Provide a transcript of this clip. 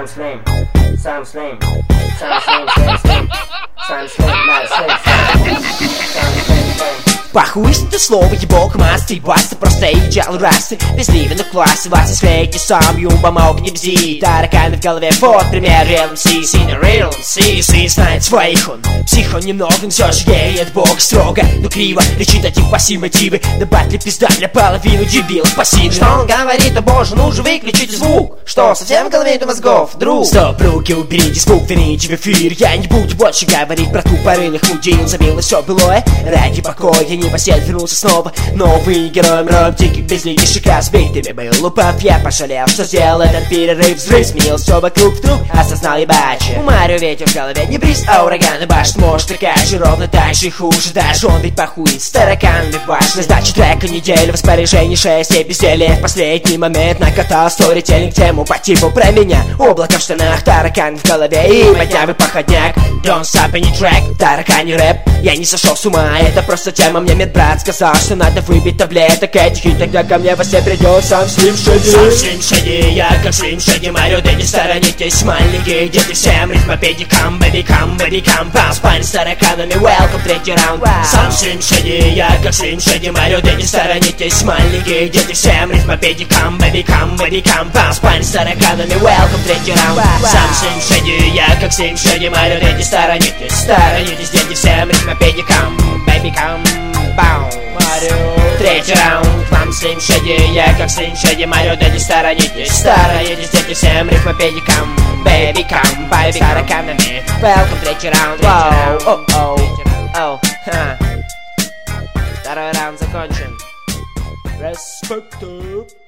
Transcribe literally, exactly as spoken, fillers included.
Сам слим, сам слим, сам слим, слим, слим, сам слим, да, слим, слим, сам слим, слим. Похуй это слово, ебок, масты, баста, просто идеал расы. Без ливена в классе, вас и свети, сам юмба мог не бзи. Тараканы в голове, вот пример, real эм си, синий real эм си. Сын знает своих, он псих, он немного, но все же геет бог строго, но криво, лечит один пассив мотивы. Да батли пизда для половину дебилов пассивных. Что он говорит, о боже, ну же выключите звук. Что, совсем в голове нету мозгов, друг? Стоп, руки уберите, звук верните в эфир. Я не буду больше говорить про тупорылых мудил. Забило все былое, ради покоя, не посел, вернулся снова. Новый герой, мром, диких безликих разбитыми был упав. Я пожалел, что сделал этот перерыв. Взрыв сменил все вокруг, вдруг осознал ебаче. У Марио ветер в голове, не бриз, а ураган и башня. Может такая же, ровно так же хуже. Даже он ведь похует с тараканами в башне. Сдача трека неделю, в распоряжении шесть и безделие. В последний момент накатал сторителлинг тему по типу про меня. Облако в штанах, таракан в голове и поднявый походняк. Don't stop any track, таракани рэп. Я не сошел с ума, это просто тема. Мне медбрат сказал, что надо выпить таблеток этих, и тогда ко мне во сне придет сам Слим Шади. Сам Слим Шади, я как Слим Шади. Марио, да не сторонитесь, маленькие дети, всем ритмопедикам, бэбикам, бэбикам. Паус, парень с тараканами, welcome, третий раунд. Сам Слим Шади, я как Слим Шади. Марио, да не сторонитесь, маленькие дети, всем ритмопедикам, бэбикам, бэбикам. Паус, парень с тараканами, welcome, третий раунд. Сам Слим Шади, я как Слим Шади. Марио, да не сторонитесь, сторонитесь, дети, всем ритмопедикам, бэбикам. Бау, Марио. Третий раунд, вам Слим Шади, я как Слим Шади. Марио, да не сторонитесь, сторонитесь, дети, всем рифмопедикам, бэбикам, бай, с тараканами. Welcome, третий раунд, вау, о-оу, оу, ха. Второй раунд закончен. Респект.